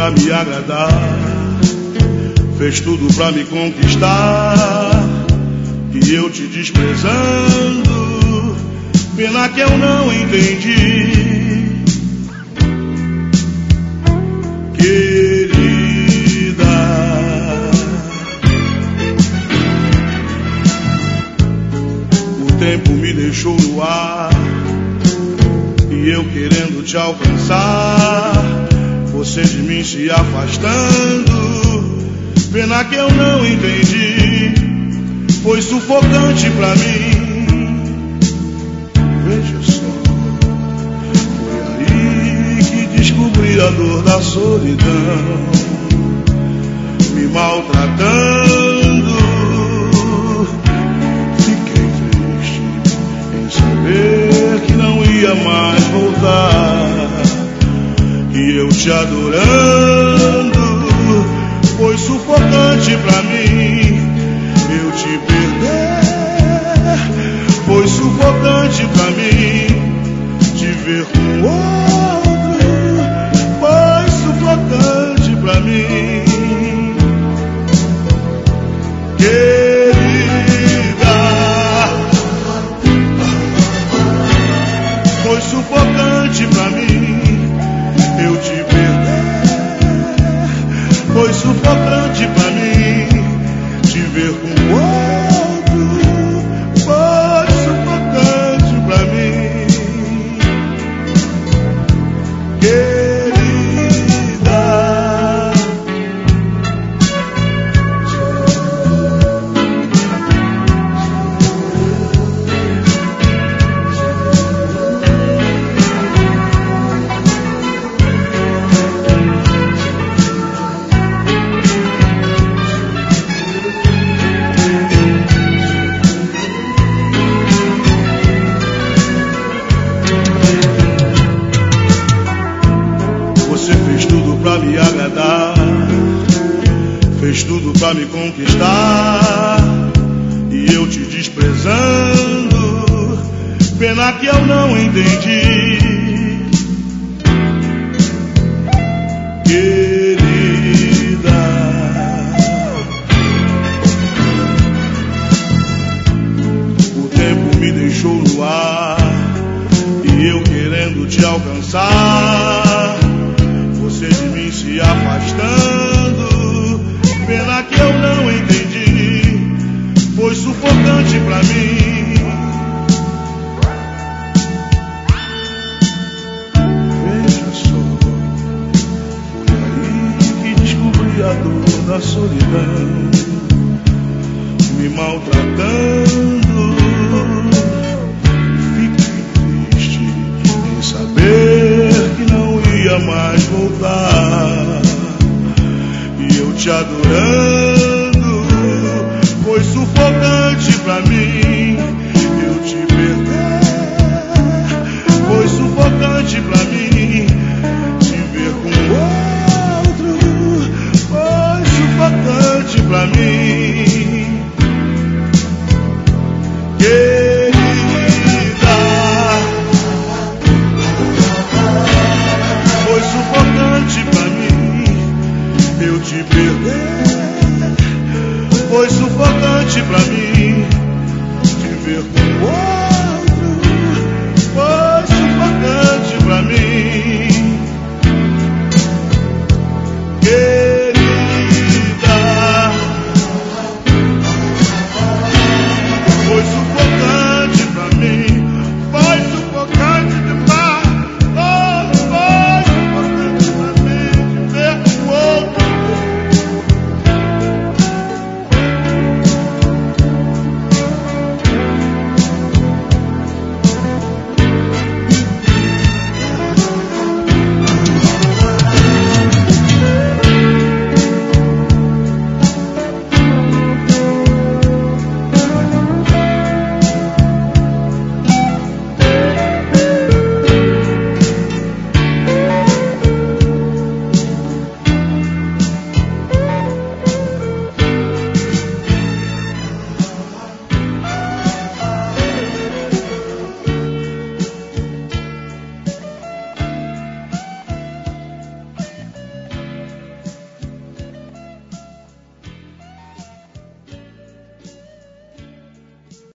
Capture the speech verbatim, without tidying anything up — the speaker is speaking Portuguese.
pra me agradar, fez tudo pra me conquistar, e eu te desprezando, pena que eu não entendi. Querida, o tempo me deixou no ar, e eu querendo te alcançar, você de mim se afastando, pena que eu não entendi, foi sufocante pra mim. Veja só, foi aí que descobri a dor da solidão, me maltratando. Fiquei triste em saber que não ia mais voltar, e eu te adorando, foi sufocante pra mim. Eu te perder, foi sufocante pra mim. Te ver com outro, foi sufocante pra mim. Querida, foi sufocante pra mim. Eu te perder, foi sufocante pra mim. Te ver com outro, foi sufocante pra mim. Querida, pra me agradar, fez tudo pra me conquistar, e eu te desprezando, pena que eu não entendi. Querida, o tempo me deixou no ar, e eu querendo te alcançar, você de mim se afastando, pena que eu não entendi, foi sufocante pra mim. Veja só, foi aí que descobri a dor da solidão, me maltratando. Fiquei triste em saber que não ia mais voltar, e eu te adorando, foi sufocante pra mim. Eu te perder, foi sufocante pra mim. Te ver com outro, foi sufocante pra mim. Querida, foi sufocante pra mim. Eu te perder, foi sufocante pra mim. Te ver com outro, foi sufocante pra mim.